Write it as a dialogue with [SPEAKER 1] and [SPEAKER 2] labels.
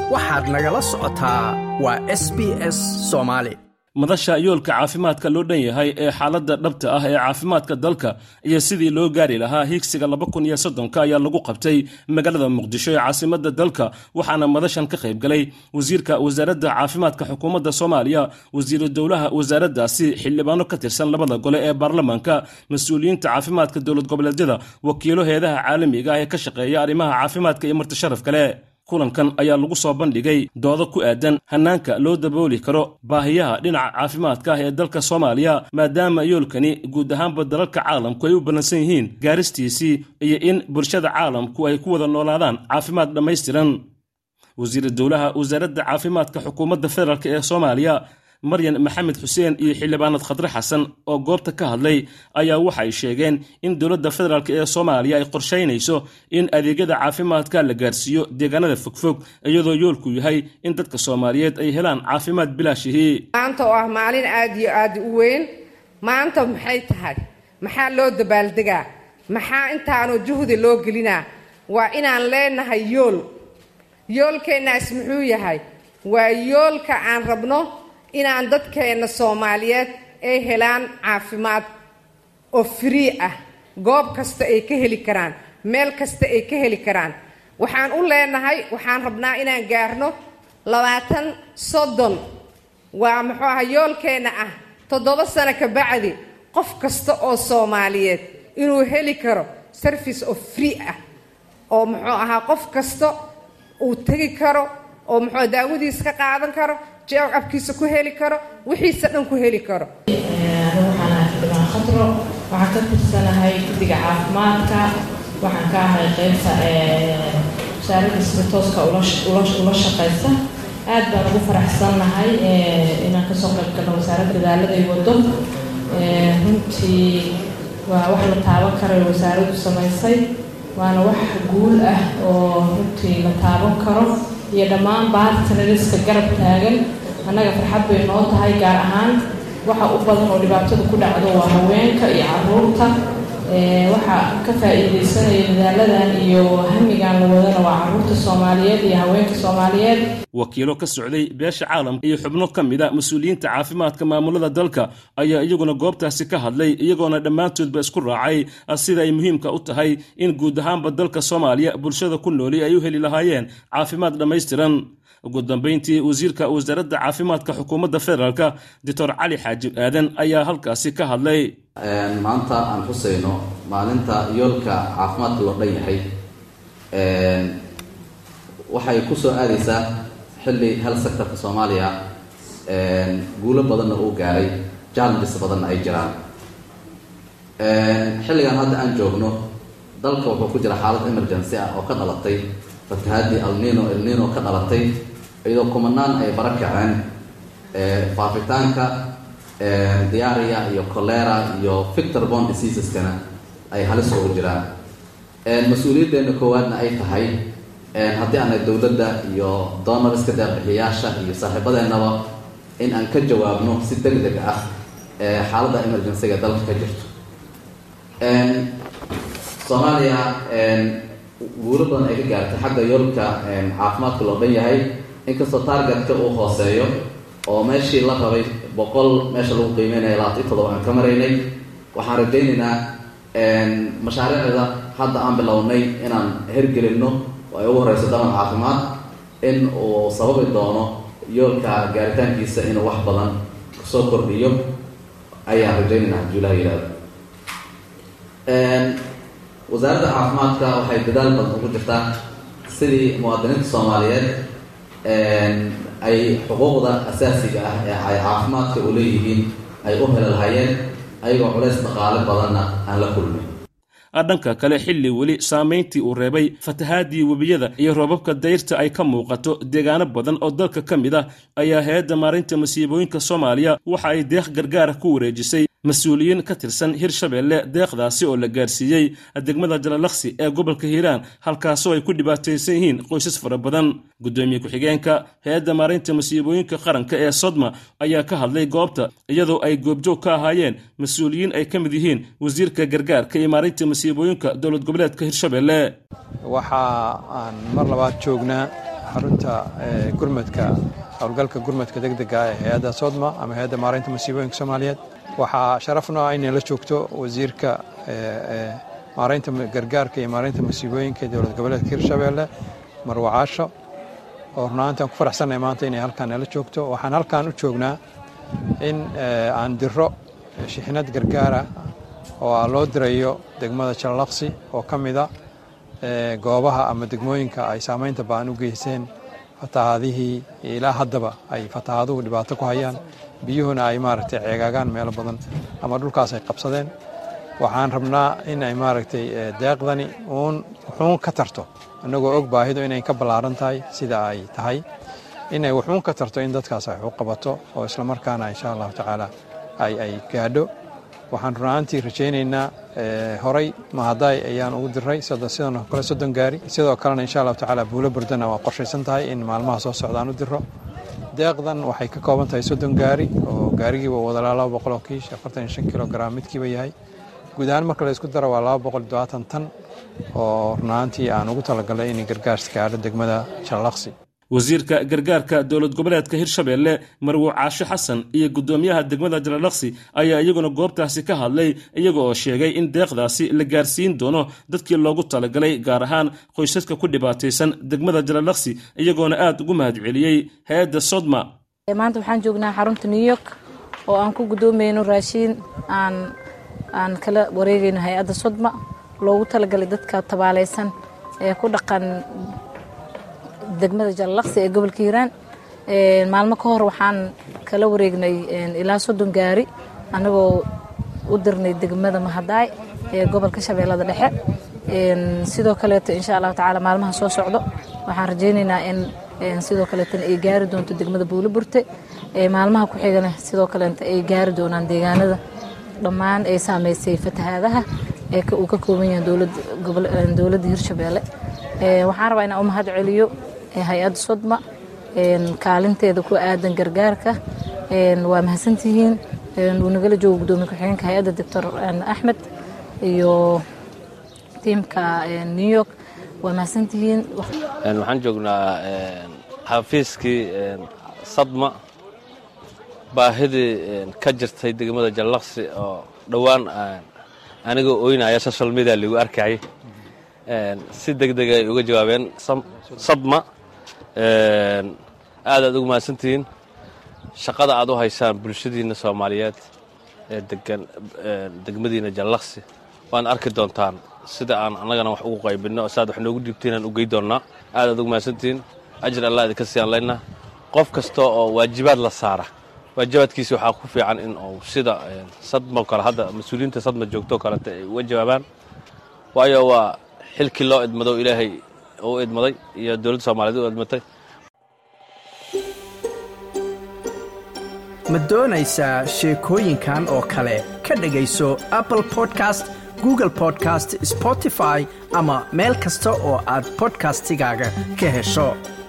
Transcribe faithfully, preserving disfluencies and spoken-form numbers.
[SPEAKER 1] waxaad nagala socotaa waa S B S Soomaali.
[SPEAKER 2] madasha yoolka caafimaadka loo dhan yahay ee xaaladda dhabta ah ee caafimaadka dalka iyo sidii loo gaari lahaa higsiga laba kun iyo soddon ayaa lagu qabtay magaalada Muqdisho ee caasimadda dalka waxaana madashan ka qayb galay wasiirka wasaaradda caafimaadka xukuumadda Soomaaliya wasiirka dawlaha wasaaraddaasi xildhibaano ka tirsan labada gole ee baarlamaanka mas'uuliyiinta caafimaadka dowlad goboleedyada wakiilo heedaha caalamiga ah ee ka shaqeeya arrimaha caafimaadka iyo marti sharaf kale. kulankan ayaa lagu soo bandhigay doodo ku aadan hanaanka loo dabooli karo baahiyaha dhinaca caafimaadka ah ee dalka Soomaaliya maadaama yoolkani guud ahaanba dalalka caalamku ay u balansan yihiin gaaristiisii iyo in bulshada caalamku ay ku wada noolaadaan caafimaad dhammaystiran. wasiirka dawlaha wasaaradda caafimaadka xukuumadda federaalka ee Soomaaliya Maryan Maxamed Xuseen iyo xildhibaanad Khadre Xasan oo goobta ka hadlay ayaa waxay sheegeen in dawladda federaalka ee Soomaaliya ay qorsheynayso in adeegyada caafimaadka la gaarsiiyo deegaanada fogfog iyadoo yoolku yahay in dadka Soomaaliyeed ay helaan caafimaad bilaashihi.
[SPEAKER 3] maanta oo ah maalin aad iyo aad u weyn maanta maxay tahay maxaa loo dabaaldegaa maxaa intaanu juhdi loo gelinaa waa inaan leenahay yool yoolkeenaas muxuu yahay waa yoolka aan rabno inaan dadkeena Soomaaliyeed ay helaan caafimaad oo free ah goob kasta ay ka heli karaan meel kasta ay ka heli karaan waxaan u leenahay waxaan rabnaa inaan gaarno labaatan soddon waa muxuu ahaa yoolkeena ah toddoba sano ka bacdi qof kasta oo Soomaaliyeed inuu heli karo service of free ah oo muxuu ahaa qof kasta uu tagi karo oo muxuu daawadiisa ka qaadan karo jeew abkiisa ku heli karo wixiisa dhan ku heli karo.
[SPEAKER 4] waxaan ahay Khadro waxaan ka tirsanahay guddiga caafimaadka waxaan ka ahay qaybta ee wasaaradda isbitaalka ula shaqeysa aad baan ugu faraxsanahay inaan ka soo qayb galo wasaaradda dadaalada ay wado runtii waa wax la taaban karo wasaaraddu samaysay waana wax guul ah oo runtii la taaban karo iyo dhammaan baartanadiska garab taagan annaga farxad bay noo tahay gaar ahaan waxa u badan oo dhibaatada ku dhacdo waa haweenka iyo carruurta waxa ka faa'iideysanaya dadaaladan iyo hamigan la wadana waa carruurta Soomaaliyeed iyo haweenka Soomaaliyeed.
[SPEAKER 2] wakiilo ka socday beesha caalamka iyo xubno ka mid ah mas'uuliyiinta caafimaadka maamulada dalka ayaa iyaguna goobtaasi ka hadlay iyagoona dhammaantoodba isku raacay sida ay muhiimka u tahay in guud ahaanba dalka Soomaaliya bulshada ku nool ay u heli lahaayeen caafimaad dhammaystiran. ugu dambeyntii wasiirka wasaaradda caafimaadka xukuumadda federaalka Doctor Cali Xaajib Aadan ayaa halkaasi ka hadlay.
[SPEAKER 5] maanta aan xuseyno maalinta yoolka caafimaadka loo dhan yahay waxay ku soo aadaysaa xilli health sectorka Soomaaliya guulo badanna uu gaaray challenges badanna ay jiraan. xilligan hadda aan joogno dalka wuxuu ku jira xaalad emergency ah oo ka dhalatay fatahaadii El Niño El Niño ka dhalatay iyadoo kumanaan ay barakaceen faafitaanka diarrhea iyo cholera iyo vector-borne diseases-kana ay halis ugu jiraan. mas-uuliyaddeena koowaadna ay tahay haddii aanay dowladda iyo donorska deeq-bixiyaasha iyo saaxiibadeennaba in aan ka jawaabno si degdeg ah xaaladda emergency-ga dalka ka jirto. Soomaaliya guulo badan ay ka gaartay xagga yoolka caafimaadka loo dhan yahay inkastoo targetka uu hooseeyo oo meeshii la rabay boqol meesha lagu qiimeynaya labaatan iyo toddoba aan ka maraynay. waxaan rajaynaynaa mashaariicda hadda aan bilownay inaan hergelinno oo ay ugu horeyso daban caafimaad in uu sababi doono yoolka gaaritaankiisa inuu wax badan kusoo kordhiyo ayaan rajaynaynaa juulaha yidhaahdo. wasaaradda caafimaadka waxay dadaal badan ugu jirtaa sidii muwaadiniinta Soomaaliyeed ay xuquuqda asaasiga ah ee ay caafimaadka u leeyihiin ay u heli lahaayeen ayagoo culays dhaqaale badanna aan la kulmin.
[SPEAKER 2] dhanka kale xilli weli saameyntii uu reebay fatahaadii webiyada iyo roobabka dayrta ay ka muuqato deegaano badan oo dalka ka mid ah ayaa hay'adda maareynta masiibooyinka Soomaaliya waxa ay deeq gargaar ku wareejisay mas'uuliyiin ka tirsan Hirshabeelle deeqdaasi oo la gaarsiiyey degmada Jalalaqsi ee gobolka Hiiraan halkaasoo ay ku dhibaataysan yihiin qoysas fara badan. gudoomiye ku-xigeenka hay'adda maareynta masiibooyinka qaranka ee Sodma ayaa ka hadlay goobta iyadoo ay goobjoog ka ahaayeen mas'uuliyiin ay ka mid yihiin wasiirka gargaarka iyo maareynta masiibooyinka dowlad goboleedka Hirshabeelle.
[SPEAKER 6] waxa aan mar labaad joognaa xarunta gurmadka howlgalka gurmadka degdega ee hay-adda sodma ama hay-adda maaraynta masiibooyinka soomaaliyeed. waxaa sharafna inay la joogto wasiirka maaraynta gargaarka iyo maaraynta masiibooyinka ee dowlad goboleedka hirshabeelle marwo caasho, oo runaantaan ku faraxsannahay maanta inay halkaan nala joogto. waxaan halkaan u joognaa in aan diro shixnad gargaara oo loo dirayo degmada Jalalaqsi oo ka mid ah goobaha ama degmooyinka ay saamaynta baan u geysteen fatahaadihii ilaa haddaba ay fatahaaduhu dhibaato ku hayaan, biyuhuna ay maaragtay ceegaagaan meelo badan ama dhulkaas ay qabsadeen. waxaan rabnaa in ay maaragtay deeqdani uun wuxuun ka tarto, annagoo og baahidu inay ka ballaaran tahay sida ay tahay, inay wuxuun ka tarto in dadkaas ay u qabato oo isla markaana insha allahu tacaala ay ay gaadho. waxaan runaantii rajaynaynaa horay mahaday ayaan ugu diray sidoo kale soddon gaari, sidoo kalena insha allahu tacaala buulo burdana waa qorshaysan tahay in maalmaha soo socdaan u diro. deeqdan waxay ka kooban tahay soddon gaari oo gaarigiiba wadalaa laba boqol oo kiish afartan iyo shan kilogram midkiiba yahay. guud ahaan marka la isku daro waa laba boqol iyo todobaatan tan oo runaantii aan ugu talagalay in gargaarka gaadho degmada Jalalaqsi.
[SPEAKER 2] wasiirka gargaarka dowlad goboleedka hirshabeelle marwo caasho xasan iyo gudoomiyaha degmada Jalalaqsi ayaa iyaguna goobtaasi ka hadlay, iyaga oo sheegay in deeqdaasi la gaarsiin doono dadkii loogu talagalay, gaar ahaan qoysaska ku dhibaataysan degmada Jalalaqsi, iyagoona aad ugu mahadceliyey hay-adda sodma.
[SPEAKER 4] maanta waxaan joognaa xarunta New York oo aan ku gudoomayno raashin aan aan kala wareegayno hay-adda sodma loogu talagalay dadka tabaalaysan ee ku dhaqan degmada Jalalaqsi ee gobolka Hiiraan. maalmo ka hor waxaan kala wareegnay ilaa soddon gaari anagoo u dirnay degmada Mahaday ee gobolka Shabeellada Dhexe. sidoo kale insha Allah tacaala maalmaha soo socdo waxaan rajaynaynaa in sidoo kale tan ay gaari doonto degmada Buuliburte. maalmaha ku xigana sidoo kale ay gaari doonaan deegaanada dhammaan ay saameysay fatahaadaha ee uu ka kooban yahay dowladda dowladda Hirshabeelle. waxaan rabaa inaan u mahad celiyo hay-adda sodma kaalinteeda ku aadan gargaarka. waa mahadsantihiin. uu nagala joogo gudoomiye ku-xigeenka hay-adda doctor Axmed iyo tiimka New York. waa mahadsantihiin.
[SPEAKER 7] waxaan joognaa xafiiskii sodma baahidii ka jirtay degmada Jalalaqsi oo dhowaan anigoo ooynaya social media lagu arkayay si degdeg ay uga jawaabeen sodma. aad aad ugu mahadsantihiin shaqada aad u haysaan bulshadiina Soomaaliyeed ee degan degmadiina Jalalaqsi. waan arki doontaan sida aan annagana wax ugu qaybino, saad wax noogu dhibteen aan u geey doonaa. aad aad ugu mahadsantihiin. ajir Allah idinka siiyaan leena. qof kasta oo waajibaad la saara waajibaadkiisa waxaa ku fiican in uu sida sadma kale hadda mas'uuliyiinta sadma joogto kale ay uga jawaabaan, waayo waa xilkii loo idmado Ilaahay oo idmaday iyo dowladda Soomaaliyeed oo idmatay.
[SPEAKER 1] ma doonaysaa sheekooyinkan oo kale ka dhagayso Apple Podcast, Google Podcast, Spotify ama meel kasta oo aad podcastigaaga ka hesho.